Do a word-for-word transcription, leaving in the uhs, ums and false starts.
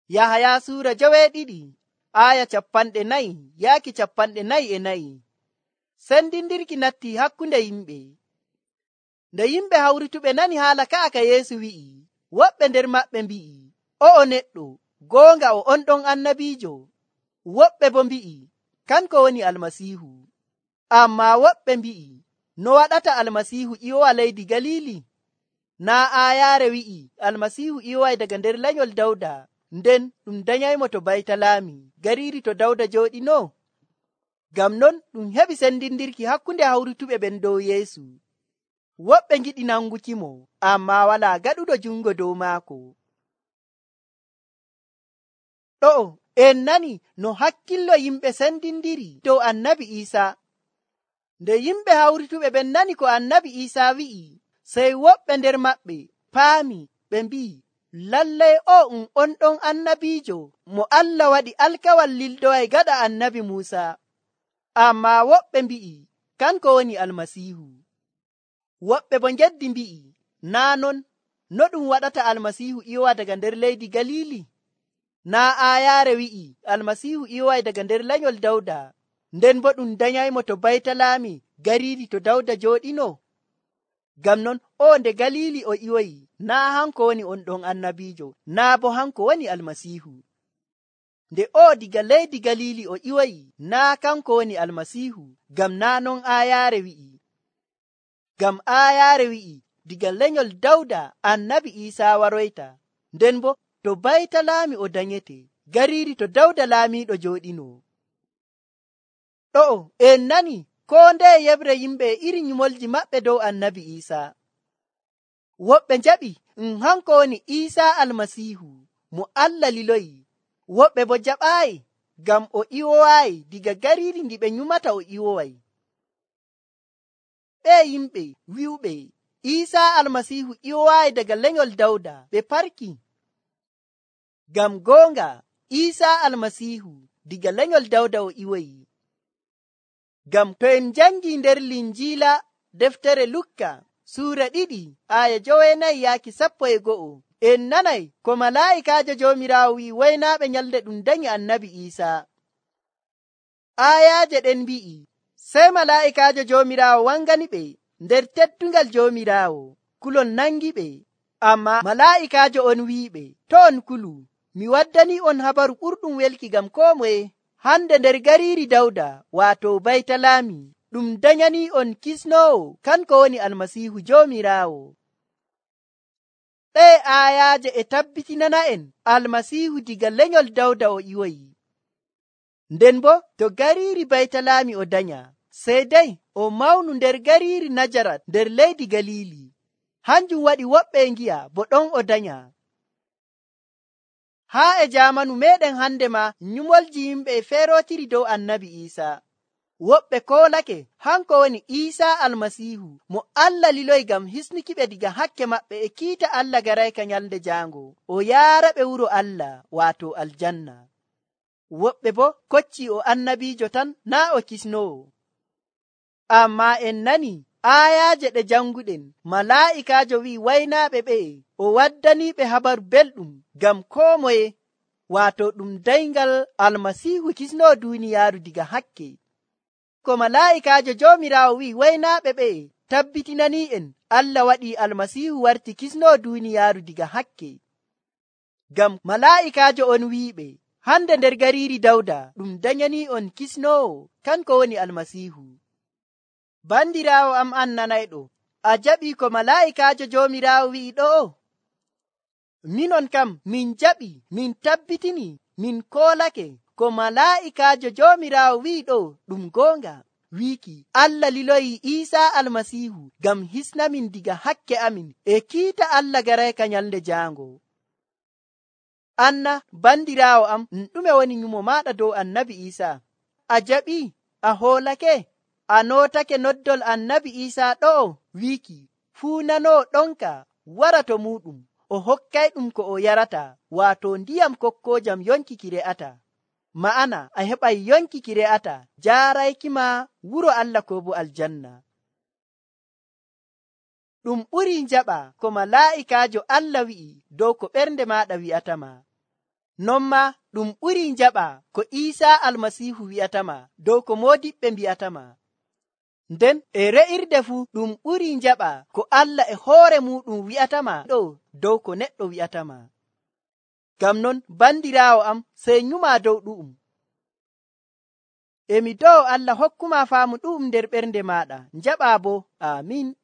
Yahaya Sura joweeɗiɗi aya capanɗe nayi yaaki capanɗe nayi e nayi. Sendindirki natti hakkunde yimɓe. Nde yimɓe hawrituɓe nani haala ka'a ka Yeesu wi'i, woɓɓe nder maɓɓe mbi'i, o'o neɗɗo, goonga o on ɗon annabiijo. Woɓɓe bo mbi'i, kanko woni Almasiihu. Amma woɓɓe mbi'i, no waɗata Almasiihu iwowa leydi Galili? Naa ayaare wi'i Almasiihu iwoway daga nder lanyol Dawda, nden ɗum danyaymo to Baytalaami, gariiri to Dawda jooɗino. Ngam non ɗum heɓi sendindirki hakkunde hawrituɓe ɓen dow Yeesu. Woɓɓe ngiɗi nangukimo, amma walaa gaɗuɗo jungo dow maako. Ɗo'o en nani no hakkillo yimɓe sendindiri dow annabi Iisa. Nde yimɓe hawrituɓe ɓen nani ko annabi Iisa wi'i, sey woɓɓe nder maɓɓe paami ɓe mbi'i, lallay o um on ɗon annabiijo mo Allah waɗi alkawal lilɗoway gaɗa annabi Muusa. Amma woɓɓe mbi'i, kanko woni Almasiihu. Woɓɓe bo geddi mbi'i, naa non, no ɗum waɗata Almasiihu iwowa daga nder leydi Galili? Naa ayaare wi'i Almasiihu iwoway daga nder lanyol Dawda, nden bo ɗum danyaymo to Baytalaami, gariiri to Dawda jooɗino. Ngam non o nde Galili o iwoyi, naa hanko woni on ɗon annabiijo, naa bo hanko woni Almasiihu. Nde o diga leydi Galili o iwoyi, naa kanko woni Almasiihu, ngam naa non ayaare wi'i. Ngam ayaare wi'i diga lenyol Dawda annabi Iisa waroyta, nden bo to Baytalaami o danyete, gariiri to Dawda laamiiɗo jooɗino. Ɗo'o en nani ko nde yebre yimɓe iri nyumolji maɓɓe dow annabi Iisa. Woɓɓe njaɓi um hanko woni Iisa Almasiihu mo Allah liloyi. Woɓɓe bo jaɓaayi ngam o iwowaayi diga gariiri ndi ɓe nyumata o iwoway. Ɓe yimɓe wi'uɓe Iisa Almasiihu iwowaayi daga lenyol Dawda ɓe parki. Ngam goonga Iisa Almasiihu diga lenyol Dawda o iwoyi. Ngam to en jangi nder Linjiila deftere Lukka suura ɗiɗi aya joweenayi yaaki sappo e go'o, en nanay ko malaa'ikaajo Joomiraawo wi'i waynaaɓe nyalde ɗum danyi annabi Iisa. Ayaaje ɗen mbi'i, sey malaa'ikaajo Joomiraawo wangani ɓe nder teddungal Joomiraawo, kulol nangi ɓe. Amma malaa'ikaajo on wi'iɓe, to on kulu, mi waddani on habaru ɓurɗum welki ngam koo moye. Hande nder gariiri Dawda, waato Baytalaami, ɗum danyani on kisnoowo, kanko woni Almasiihu Joomiraawo. Ɗe ayaaje e tabbitinana en Almasiihu diga lenyol Dawda o iwoyi. Nden bo to gariiri Baytalaami o danya, sey dey o mawnu nder gariiri Najarat nder leydi Galili. Hanjum waɗi woɓɓe ngi'a bo ɗon o danya. Haa e jaamanu meɗen hande ma nyumolji yimɓe e feerotiri dow annabi Iisa. Woɓɓe koolake hanko woni Iisa Almasiihu mo Allah liloyi ngam hisnuki ɓe diga hakke maɓɓe e kiita Allah garayka nyalde jaango, o yaara ɓe wuro Allah waato aljanna. Woɓɓe bo kocci o annabiijo tan, naa o kisnowo. Amma en nani ayaaje ɗe janguɗen malaa'ikaajo wi'i waynaaɓe ɓe o waddaniɓe habaru belɗum ngam koo moye, waato ɗum dayngal Almasiihu kisnoo duuniyaaru diga hakke. Ko malaa'ikaajo Joomiraawo wi'i waynaaɓe ɓe tabbitinani en Allah waɗi Almasiihu warti kisnoo duuniyaaru diga hakke. Ngam malaa'ikaajo on wi'iɓe, hande nder gariiri Dawda ɗum danyani on kisnoowo, kanko woni Almasiihu. Bandiraawo am annanayɗo, a jaɓi ko malaa'ikaajo Joomiraawo wi'i ɗo'o? Minon kam min jaɓi, min tabbitini, min koolake ko malaa'ikaajo Joomiraawo wi'i ɗo ɗum goonga. Wiiki Allah liloyi Iisa Almasiihu ngam hisnamin diga hakke amin e kiita Allah garayka nyalde jaango. Anna bandiraawo am, ɗume woni nyumo maɗa dow annabi Iisa? A jaɓi, a hoolake, a nootake noddol annabi Iisa ɗo'o wiiki fuu nanoo ɗonka wara to muɗum, o hokkay ɗum ko o yarata, waato ndiyam kokkoojam yonki ki re'ata. Ma'ana a heɓay yonki ki re'ata jaarayki ma wuro Allah ko bo aljanna. Ɗum ɓuri njaɓa ko malaa'ikaajo Allah wi'i dow ko ɓernde maɗa wi'atama. non ma ɗum ɓuri jaɓa ko Isa almasihu wi'atama dow ko modiɓɓe mbi'atama. Nden e re'irde fu ɗum ɓuri jaɓa ko Allah e hoore muɗum wi'atama ɗo dow ko neɗɗo wi'atama. Ngam non bandirawo am, sey nyuma dow ɗu'um. Emi dow Allah hokkuma faamu ɗu'um nder ɓernde maɗa. Jaɓa bo. Amin.